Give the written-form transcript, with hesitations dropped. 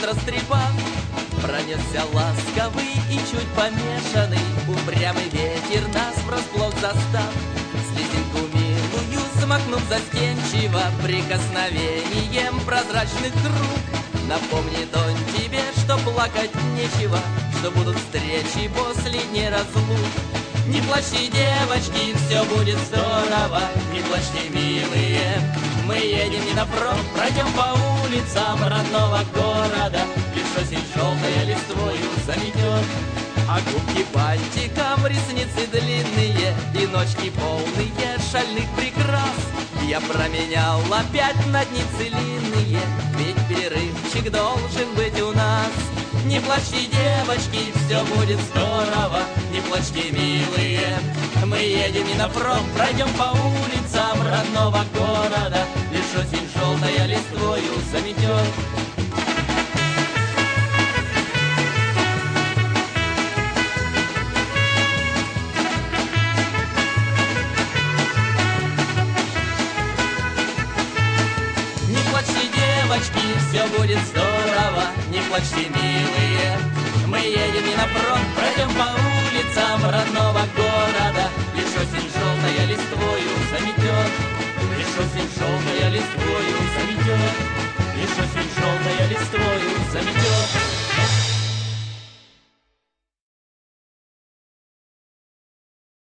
растрепав. Пронесся ласковый и чуть помешанный, упрямый ветер нас врасплох застав. Слезинку милую смахнув застенчиво, прикосновением прозрачных рук, напомнит он тебе, что плакать нечего, что будут встречи после дней разлук. Не плачьте, девочки, все будет здорово, не плачьте, милые, мы едем не напром, пройдем по улицам родного города, лишь осень желтая листвою заметет. А губки бантиком, ресницы длинные и ночки полные шальных прикрас. Я променял опять на дни целинные, ведь перерывчик должен быть у нас. Не плачьте, девочки, все будет здорово, не плачьте, милые, мы едем не напром, пройдем по улицам родного города, лишь осень желтая листвою заметет. Не плачьте, девочки, все будет здорово, не плачьте, милые, мы едем не напром, пройдем по улицам родного города, лишь осень желтая листвою заметет.